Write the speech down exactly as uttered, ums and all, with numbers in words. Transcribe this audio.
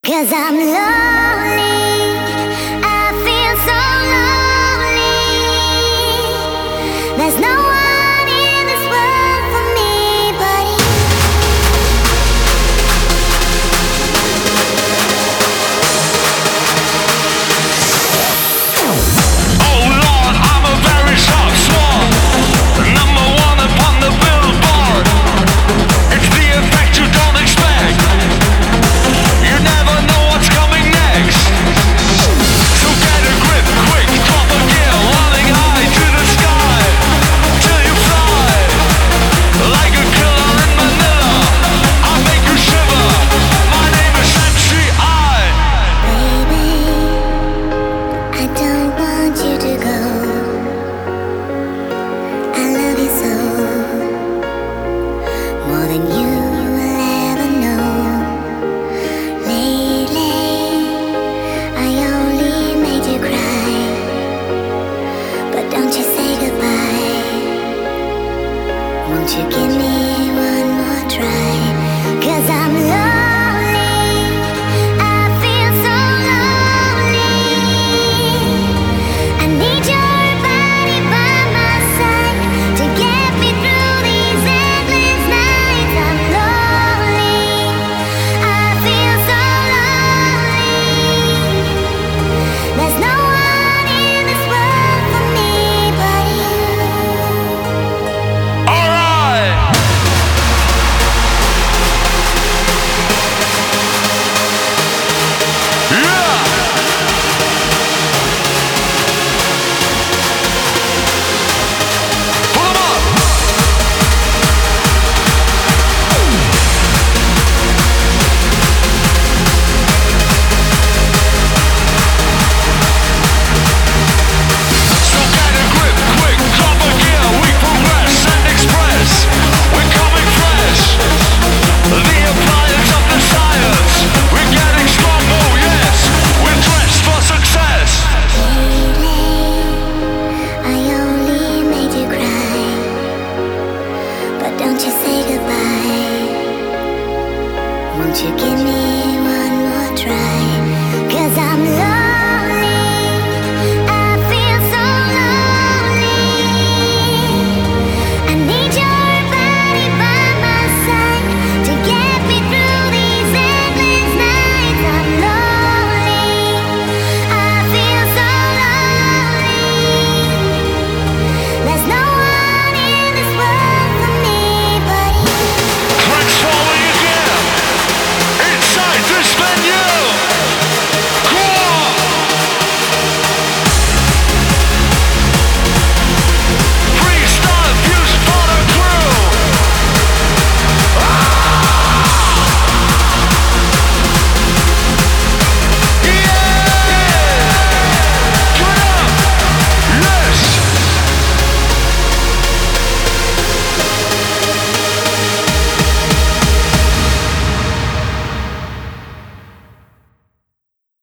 'Cause I'm lonely, I feel so lonely. There's no one in this world for me but you. Oh Lord, I'm a very sharp swan, number one upon the billboard. It's the effect you don't expect. You never know what's coming next. So get a grip, quick, drop a gear, running high to the sky, till you fly. Like a killer in Manila, I'll make you shiver. My name is Sanchi I. Baby, I don't want you to go. I love you so, more than you will ever know. Lately, I only made you cry, but don't you say goodbye. Won't you give